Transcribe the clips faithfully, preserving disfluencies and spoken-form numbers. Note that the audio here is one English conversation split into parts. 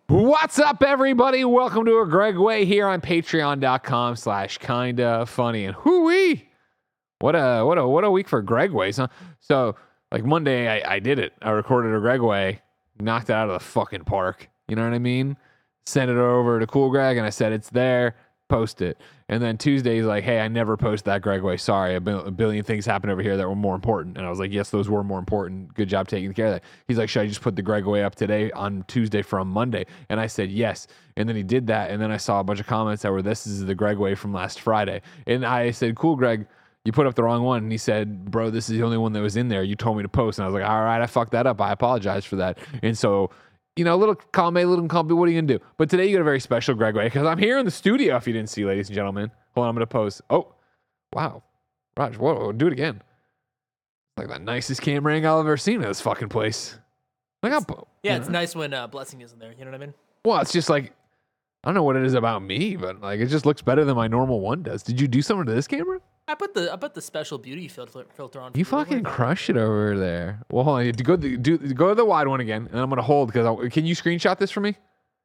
What's up, everybody? Welcome to a Greg Way here on patreon.com slash kinda funny. And hoo-wee! What a what a what a week for Greg Ways, huh? So like Monday I, I did it. I recorded a Greg Way, knocked it out of the fucking park. You know what I mean? Sent it over to Cool Greg and I said it's there, post it. And then Tuesday he's like, hey, I never post that Greg Way. Sorry, a, bil- a billion things happened over here that were more important. And I was like, yes, those were more important. Good job taking care of that. He's like, should I just put the Greg Way up today on Tuesday from Monday? And I said, yes. And then he did that. And then I saw a bunch of comments that were, this is the Greg Way from last Friday. And I said, cool, Greg, you put up the wrong one. And he said, bro, this is the only one that was in there. You told me to post. And I was like, all right, I fucked that up. I apologize for that. And so, you know, a little column A, a little column B, what are you going to do? But today you got a very special Greg Way because I'm here in the studio, if you didn't see, ladies and gentlemen. Hold on, I'm going to post. Oh, wow. Raj, whoa, do it again. Like the nicest camera angle I've ever seen in this fucking place. Like how, Yeah, you it's know? nice when uh, Blessing isn't there. You know what I mean? Well, it's just like, I don't know what it is about me, but like it just looks better than my normal one does. Did you do something to this camera? I put the I put the special beauty filter filter on. for You fucking Like, crushed it over there. Well, hold on. Go to, do, go to the wide one again, and I'm going to hold because can you screenshot this for me?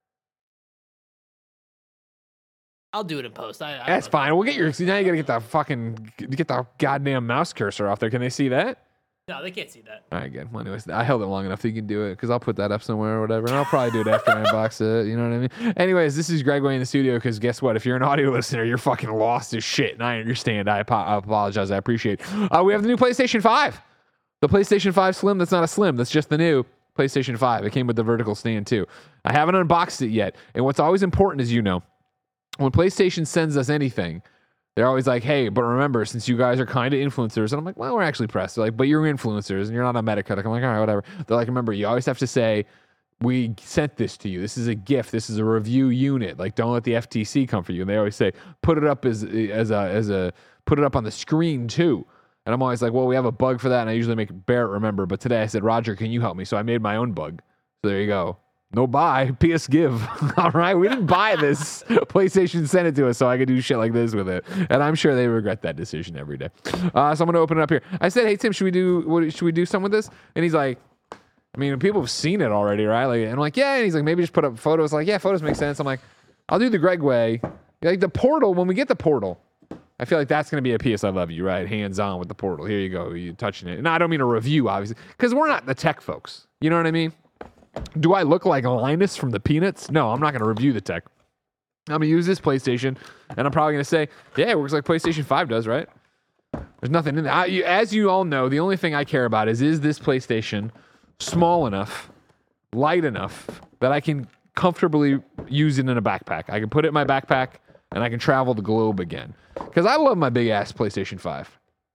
I'll do it in post. I, I That's don't know. fine. We'll get your. Now you got to get the fucking get the goddamn mouse cursor off there. Can they see that? No, they can't see that. All right, good. Well, anyways, I held it long enough that you can do it because I'll put that up somewhere or whatever, and I'll probably do it after I unbox it. You know what I mean? Anyways, this is Greg Way in the studio because guess what? If you're an audio listener, you're fucking lost as shit, and I understand. I, apo- I apologize. I appreciate it. Uh, we have the new PlayStation five. The PlayStation five Slim that's not a Slim. That's just the new PlayStation five. It came with the vertical stand, too. I haven't unboxed it yet, and what's always important is, you know, when PlayStation sends us anything, they're always like, hey, but remember, since you guys are kind of influencers, and I'm like, well, we're actually pressed. They're like, but you're influencers, and you're not on Metacritic. I'm like, all right, whatever. They're like, remember, you always have to say, we sent this to you. This is a gift. This is a review unit. Like, don't let the F T C come for you. And they always say, put it up as as a as a put it up on the screen too. And I'm always like, well, we have a bug for that, and I usually make Barrett remember. But today I said, Roger, can you help me? So I made my own bug. So there you go. No buy, P S give. All right, we didn't buy this. PlayStation sent it to us so I could do shit like this with it, and I'm sure they regret that decision every day. Uh, so I'm gonna open it up here. I said, "Hey Tim, should we do what, should we do something with this?" And he's like, "I mean, people have seen it already, right?" Like, and I'm like, "Yeah." And he's like, "Maybe just put up photos." Like, "Yeah, photos make sense." I'm like, "I'll do the Greg Way." Like the portal. When we get the portal, I feel like that's gonna be a P S I love you, right? Hands on with the portal. Here you go. You touching it, and I don't mean a review, obviously, because we're not the tech folks. You know what I mean? Do I look like Linus from the Peanuts? No, I'm not going to review the tech. I'm going to use this PlayStation, and I'm probably going to say, yeah, it works like PlayStation five does, right? There's nothing in there. I, you, as you all know, the only thing I care about is, is this PlayStation small enough, light enough, that I can comfortably use it in a backpack? I can put it in my backpack, and I can travel the globe again. Because I love my big-ass PlayStation five.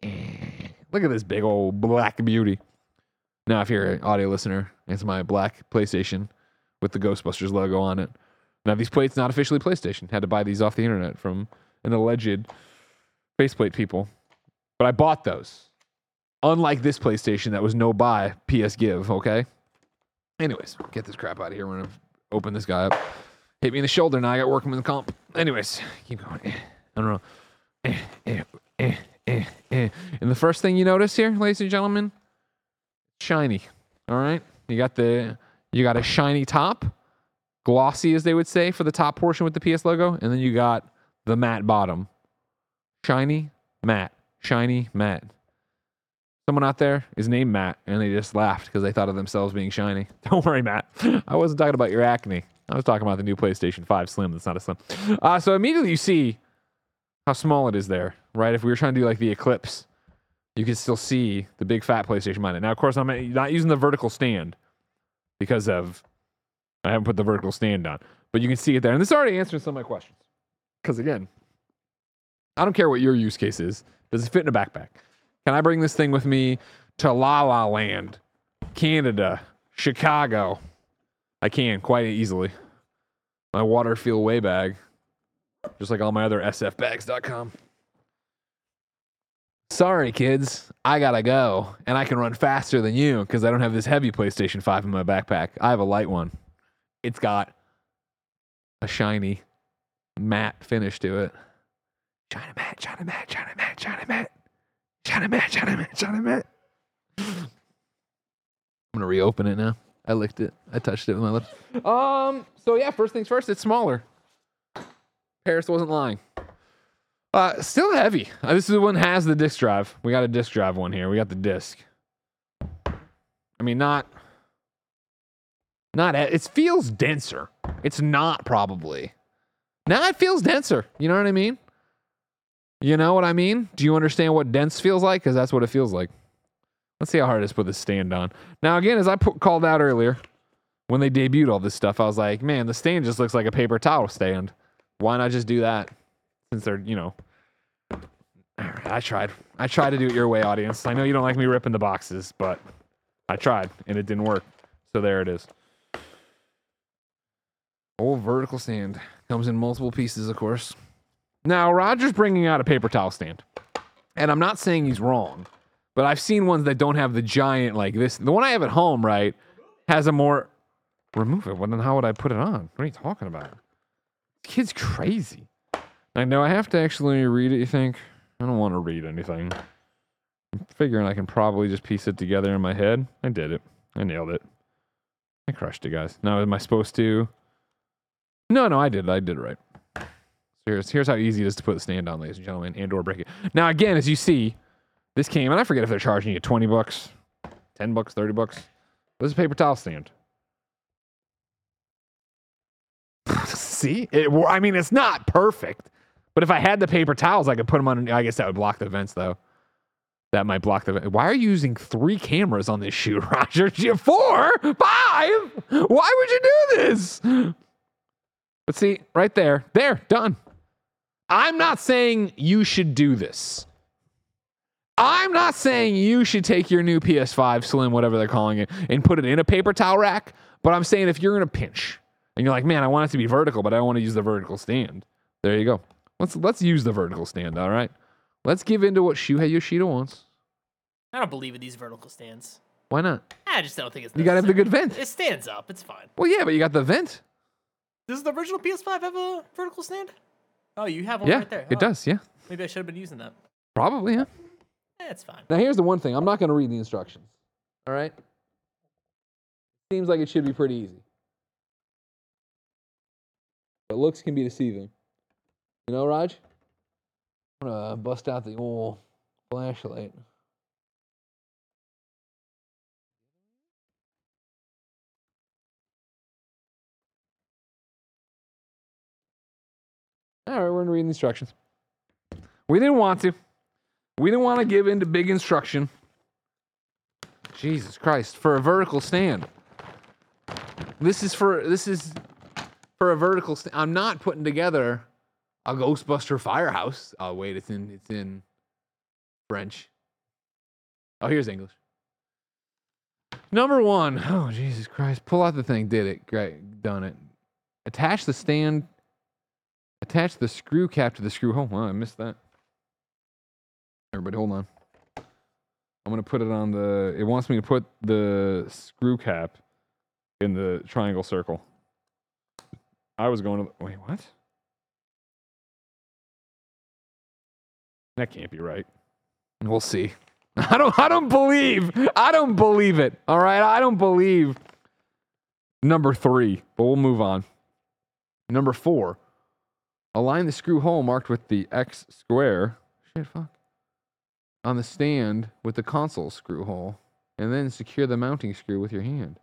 Look at this big old black beauty. Now, if you're an audio listener, it's my black PlayStation with the Ghostbusters logo on it. Now, these plates not officially PlayStation. Had to buy these off the internet from an alleged faceplate people. But I bought those. Unlike this PlayStation that was no buy, P S give, okay? Anyways, get this crap out of here. We're going to open this guy up. Hit me in the shoulder now. I got working with the comp. Anyways, keep going. I don't know. Eh, eh, eh, eh, eh. And the first thing you notice here, ladies and gentlemen, shiny. All right, you got the you got a shiny top, glossy as they would say for the top portion with the P S logo, and then you got the matte bottom. Shiny, matte, shiny, matte. Someone out there is named Matt, and they just laughed because they thought of themselves being shiny. Don't worry, Matt. I wasn't talking about your acne. I was talking about the new PlayStation five Slim. That's not a Slim. Uh, so immediately you see how small it is there, right? If we were trying to do like the Eclipse, you can still see the big fat PlayStation behind it. Now, of course, I'm not using the vertical stand because of I haven't put the vertical stand on, but you can see it there. And this already answers some of my questions. Because again, I don't care what your use case is. Does it fit in a backpack? Can I bring this thing with me to La La Land, Canada, Chicago? I can quite easily. My water feel way bag, just like all my other S F bags dot com. Sorry, kids, I gotta go, and I can run faster than you because I don't have this heavy PlayStation five in my backpack. I have a light one. It's got a shiny matte finish to it. Shiny matte, shiny matte, shiny matte, shiny matte, shiny matte, shiny matte, shiny matte. I'm gonna reopen it now. I licked it. I touched it with my lips. Um. So yeah, first things first. It's smaller. Paris wasn't lying. Uh, still heavy. Uh, this is the one that has the disc drive. We got a disc drive one here. We got the disc. I mean, not. Not. It feels denser. It's not probably. Now it feels denser. You know what I mean? You know what I mean? Do you understand what dense feels like? Because that's what it feels like. Let's see how hard it is to put this stand on. Now, again, as I put, called out earlier, when they debuted all this stuff, I was like, man, the stand just looks like a paper towel stand. Why not just do that? Since they're, you know. All right, I tried. I tried to do it your way, audience. I know you don't like me ripping the boxes, but I tried, and it didn't work. So there it is. Old vertical stand. Comes in multiple pieces, of course. Now, Roger's bringing out a paper towel stand. And I'm not saying he's wrong, but I've seen ones that don't have the giant like this. The one I have at home, right, has a more... Remove it. Well, then how would I put it on? What are you talking about? This kid's crazy. I know I have to actually read it, you think? I don't want to read anything. I'm figuring I can probably just piece it together in my head. I did it. I nailed it. I crushed it, guys. Now, am I supposed to... No, no, I did it. I did it right. So here's, here's how easy it is to put the stand on, ladies and gentlemen, and or break it. Now, again, as you see, this came, and I forget if they're charging you twenty bucks, ten bucks, thirty bucks. This is a paper towel stand. See? It, I mean, it's not perfect, but if I had the paper towels, I could put them on. I guess that would block the vents, though. That might block the vent. Why are you using three cameras on this shoot, Roger? Four? Five? Why would you do this? But see, right there, there, done. I'm not saying you should do this. I'm not saying you should take your new P S five Slim, whatever they're calling it, and put it in a paper towel rack. But I'm saying if you're in a pinch and you're like, man, I want it to be vertical, but I don't want to use the vertical stand. There you go. Let's let's use the vertical stand, all right? Let's give in to what Shuhei Yoshida wants. I don't believe in these vertical stands. Why not? I just don't think it's necessary. You got to have the good vent. It stands up. It's fine. Well, yeah, but you got the vent. Does the original P S five have a vertical stand? Oh, you have one yeah, right there. It oh. does, yeah. Maybe I should have been using that. Probably, yeah. Eh, it's fine. Now, here's the one thing. I'm not going to read the instructions. All right? Seems like it should be pretty easy. But looks can be deceiving. You know, Raj? I'm going to bust out the old flashlight. All right, we're going to read the instructions. We didn't want to. We didn't want to give in to big instruction. Jesus Christ, for a vertical stand. This is for this is for a vertical stand. I'm not putting together a Ghostbuster firehouse. Oh wait, it's in it's in French. Oh, here's English. Number one. Oh, Jesus Christ. Pull out the thing. Did it. Great. Done it. Attach the stand. Attach the screw cap to the screw hole. Oh, I missed that. Everybody, hold on. I'm going to put it on the... It wants me to put the screw cap in the triangle circle. I was going to... Wait, what? That can't be right. We'll see. I don't I don't believe. I don't believe it. All right? I don't believe number three. But we'll move on. Number four. Align the screw hole marked with the X square. Shit, fuck. On the stand with the console screw hole. And then secure the mounting screw with your hand.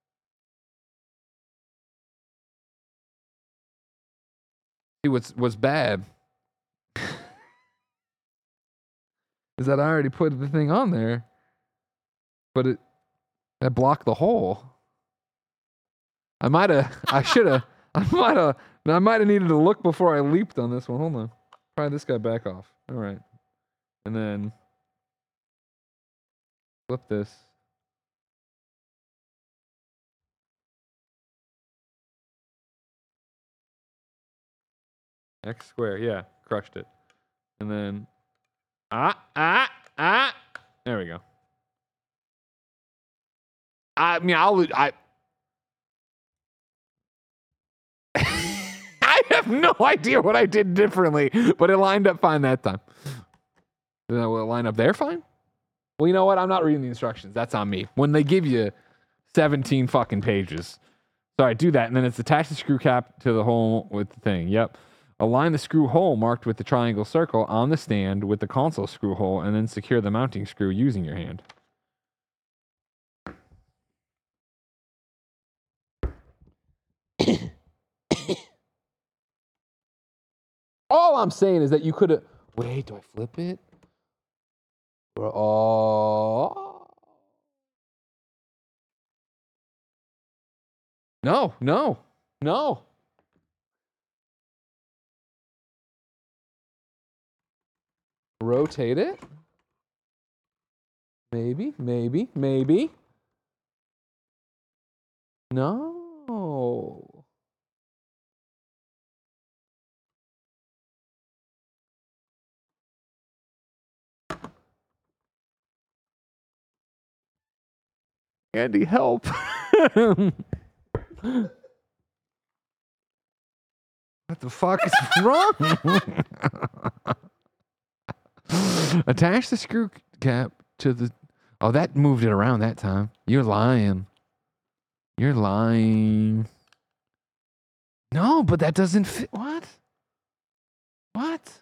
See, what's, what's bad is that I already put the thing on there, but it that blocked the hole. I might have, I should have, I might have, I might have needed to look before I leaped on this one. Hold on. Pry this guy back off. All right. And then flip this. X square, yeah, crushed it. And then, ah, ah, ah, there we go. I mean, I'll, I, I have no idea what I did differently, but it lined up fine that time. Will it line up there fine? Well, you know what? I'm not reading the instructions. That's on me. When they give you seventeen fucking pages. So I do that, and then it's attach the screw cap to the hole with the thing. Yep. Align the screw hole marked with the triangle circle on the stand with the console screw hole, and then secure the mounting screw using your hand. All I'm saying is that you could have... Wait, do I flip it? Oh. No, no, no. Rotate it. Maybe, maybe, maybe. No. Andy, help. What the fuck is wrong? Attach the screw cap to the... Oh, that moved it around that time. You're lying. You're lying. No, but that doesn't fit. What? What?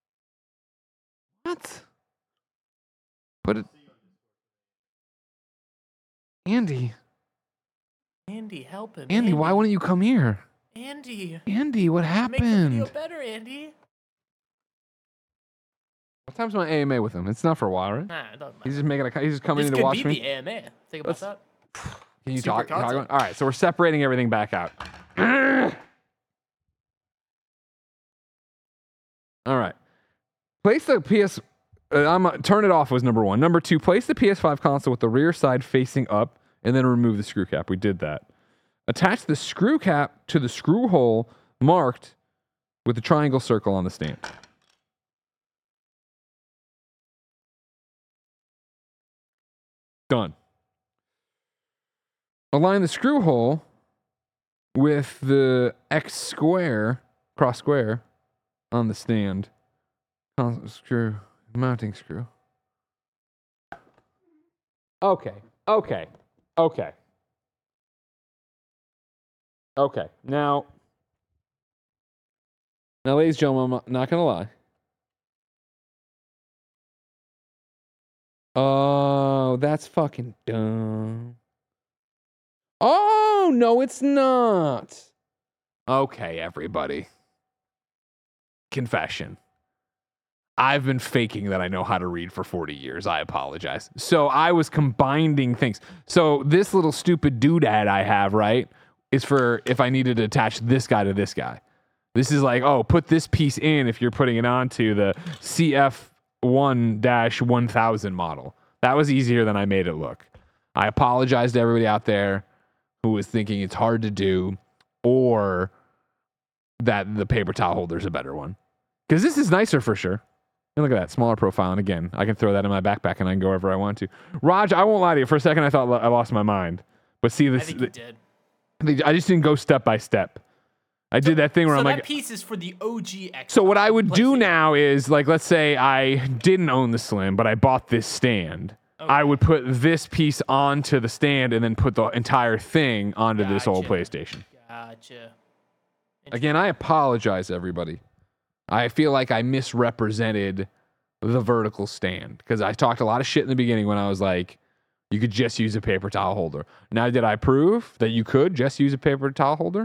What? Put it... Andy. Andy, help him. Andy, Andy, why wouldn't you come here? Andy. Andy, what Make the happened? video better, Andy. What time's my A M A with him? It's not for a while, right? Nah, it doesn't matter. He's just making a. He's just coming This in to could watch be me. the A M A. Think about Let's- that. Can you Super talk? talk content. All right, so we're separating everything back out. All right. Place the P S. Uh, I'm uh, turn it off was number one. Number two, place the P S five console with the rear side facing up, and then remove the screw cap. We did that. Attach the screw cap to the screw hole marked with the triangle circle on the stand. Done. Align the screw hole with the X square, cross square, on the stand. Console screw, mounting screw. Okay, okay, okay. Okay, now, now, ladies and gentlemen, I'm not gonna lie. Oh, that's fucking dumb. Oh, no, it's not. Okay, everybody. Confession. I've been faking that I know how to read for forty years. I apologize. So I was combining things. So this little stupid doodad I have, right, is for if I needed to attach this guy to this guy. This is like, oh, put this piece in if you're putting it onto the C F one dash one thousand model. That was easier than I made it look. I apologize to everybody out there who is thinking it's hard to do or that the paper towel holder is a better one. Because this is nicer for sure. And look at that, smaller profile. And again, I can throw that in my backpack and I can go wherever I want to. Raj, I won't lie to you. For a second, I thought I lost my mind. But see, this, I think you did. I just didn't go step by step. I did that thing where so I'm that like... piece is for the O G X. So what I would do PlayStation. now is, like, let's say I didn't own the Slim, but I bought this stand. Okay. I would put this piece onto the stand and then put the entire thing onto this old Gotcha. PlayStation. Gotcha. Again, I apologize, everybody. I feel like I misrepresented the vertical stand because I talked a lot of shit in the beginning when I was like, you could just use a paper towel holder. Now, did I prove that you could just use a paper towel holder?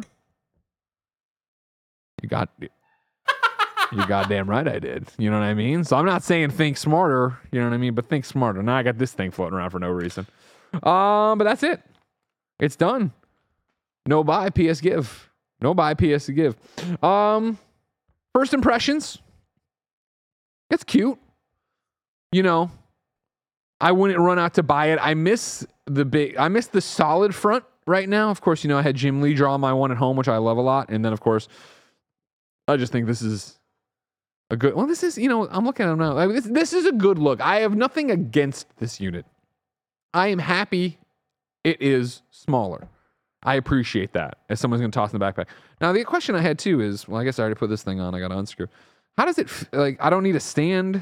You got You're goddamn right I did. You know what I mean? So I'm not saying think smarter, you know what I mean? But think smarter. Now I got this thing floating around for no reason. Um, but that's it. It's done. No buy, P S give. No buy, P S give. Um, first impressions. It's cute. You know, I wouldn't run out to buy it. I miss the big, I miss the solid front right now. Of course, you know, I had Jim Lee draw my one at home, which I love a lot. And then, of course, I just think this is a good, well, this is, you know, I'm looking at them now. Like, this, this is a good look. I have nothing against this unit. I am happy it is smaller. I appreciate that as someone's going to toss in the backpack. Now, the question I had too is, well, I guess I already put this thing on. I got to unscrew. How does it, f- like, I don't need a stand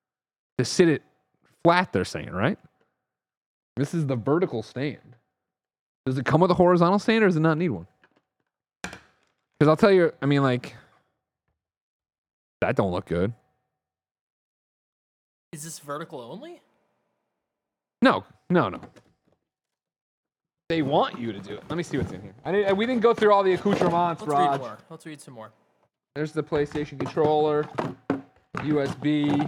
to sit it flat, they're saying, right? This is the vertical stand. Does it come with a horizontal stand or does it not need one? Because I'll tell you, I mean, like, that don't look good. Is this vertical only? No, no, no. They want you to do it. Let me see what's in here. I didn't, we didn't go through all the accoutrements, Let's Raj. read more. Let's read some more. There's the PlayStation controller, U S B.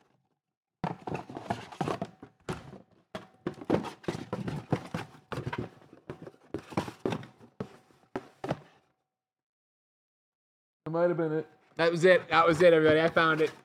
That might have been it. That was it. That was it, everybody. I found it.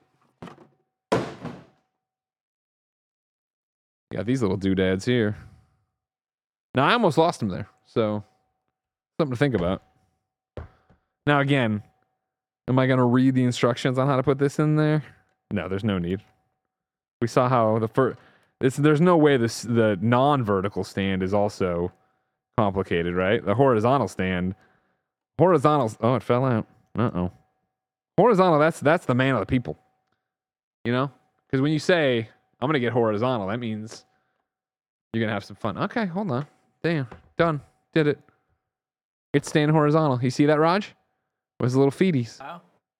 Got these little doodads here. Now, I almost lost them there, so something to think about. Now, again, am I going to read the instructions on how to put this in there? No, there's no need. We saw how the first... It's, there's no way this the non-vertical stand is also complicated, right? The horizontal stand... Horizontal... Oh, it fell out. Uh-oh. Horizontal, that's that's the man of the people. You know? Because when you say, I'm going to get horizontal, that means you're going to have some fun. Okay, hold on. Damn. Done. Did it. It's staying horizontal. You see that, Raj? With his little feeties. Wow.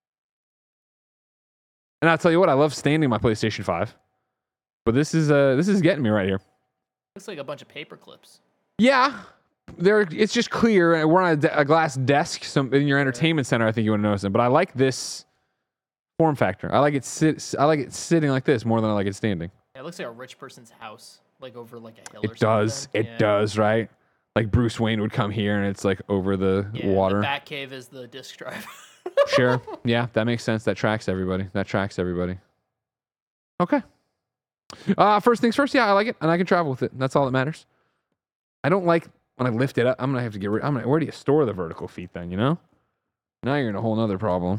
And I'll tell you what, I love standing my PlayStation five. But this is uh this is getting me right here. Looks like a bunch of paper clips. Yeah. There, it's just clear. We're on a, de- a glass desk some, in your entertainment center. I think you want to notice it. But I like this form factor. I like it sit. I like it sitting like this more than I like it standing. Yeah, it looks like a rich person's house, like over like a hill. It or does. something. It Yeah. does. Right. Like Bruce Wayne would come here, and it's like over the Yeah, water. The Batcave is the disk drive. Sure. Yeah, that makes sense. That tracks everybody. That tracks everybody. Okay. Uh, first things first. Yeah, I like it, and I can travel with it. That's all that matters. I don't like when I lift it up. I'm gonna have to get rid. I'm gonna. Where do you store the vertical feet then? You know. Now you're in a whole nother problem.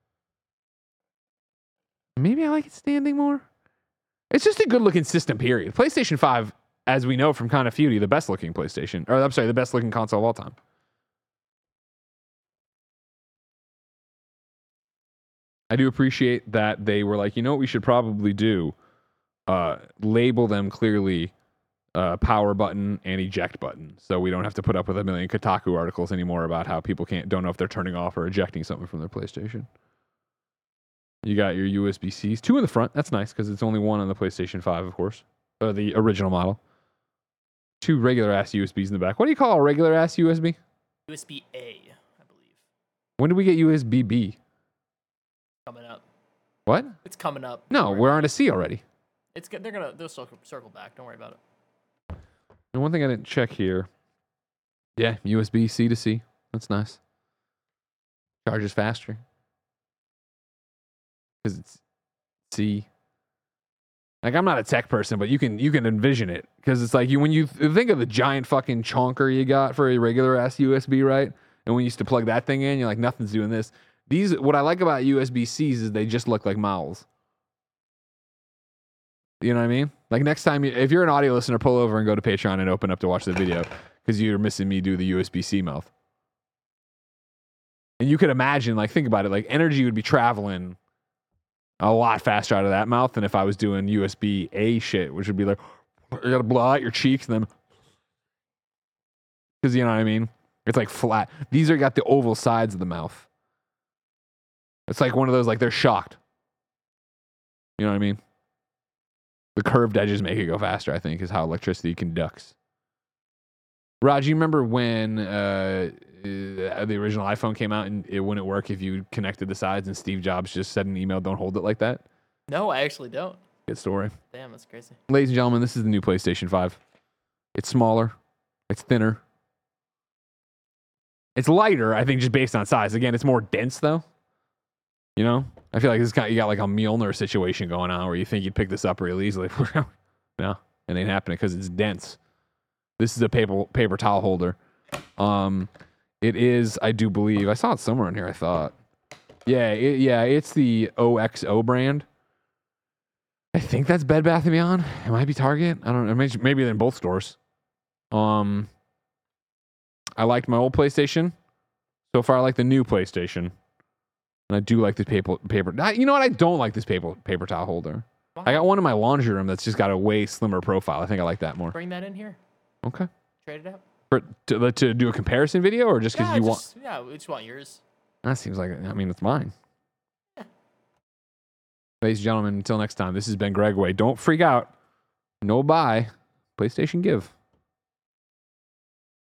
Maybe I like it standing more. It's just a good looking system. Period. PlayStation five, as we know from Kind of Feudy, the best looking PlayStation, or I'm sorry, the best looking console of all time. I do appreciate that they were like, you know what we should probably do? Uh, label them clearly uh, power button and eject button. So we don't have to put up with a million Kotaku articles anymore about how people can't don't know if they're turning off or ejecting something from their PlayStation. You got your U S B Cs. Two in the front. That's nice because it's only one on the PlayStation five, of course. Uh, the original model. Two regular ass U S Bs in the back. What do you call a regular ass U S B? U S B A, I believe. When did we get U S B B? Coming up. What? It's coming up. No, we're on a C already. It's good. They're gonna they'll circle, circle back. Don't worry about it. And one thing I didn't check here. Yeah, U S B C to C. That's nice. Charges faster. Because it's C. Like, I'm not a tech person, but you can you can envision it. Because it's like, you when you th- think of the giant fucking chonker you got for a regular ass U S B, right? And when you used to plug that thing in, you're like, nothing's doing this. These, what I like about U S B Cs is they just look like mouths. You know what I mean? Like, next time, you, if you're an audio listener, pull over and go to Patreon and open up to watch the video because you're missing me do the U S B C mouth. And you could imagine, like, think about it, like, energy would be traveling a lot faster out of that mouth than if I was doing U S B A shit, which would be like, you gotta blow out your cheeks and then, because you know what I mean? It's like flat. These are got the oval sides of the mouth. It's like one of those, like, they're shocked. You know what I mean? The curved edges make it go faster, I think, is how electricity conducts. Raj, you remember when uh, uh, the original iPhone came out and it wouldn't work if you connected the sides and Steve Jobs just said in an email, don't hold it like that? No, I actually don't. Good story. Damn, that's crazy. Ladies and gentlemen, this is the new PlayStation five. It's smaller. It's thinner. It's lighter, I think, just based on size. Again, it's more dense, though. You know? I feel like this kind of, you got like a Mjolnir situation going on where you think you'd pick this up real easily. No, it ain't happening because it's dense. This is a paper paper towel holder. Um, it is, I do believe, I saw it somewhere in here, I thought. Yeah, it, yeah, it's the O X O brand. I think that's Bed Bath and Beyond. It might be Target. I don't know. Maybe, maybe they're in both stores. Um, I liked my old PlayStation. So far, I like the new PlayStation. And I do like this paper paper. You know what? I don't like this paper paper towel holder. Why? I got one in my laundry room that's just got a way slimmer profile. I think I like that more. Bring that in here. Okay. Trade it out. For to, to do a comparison video, or just because Yeah, you just, want? yeah, we just want yours. That seems like I mean it's mine. Ladies and gentlemen, until next time, this has been Greg Way. Don't freak out. No buy. PlayStation Give.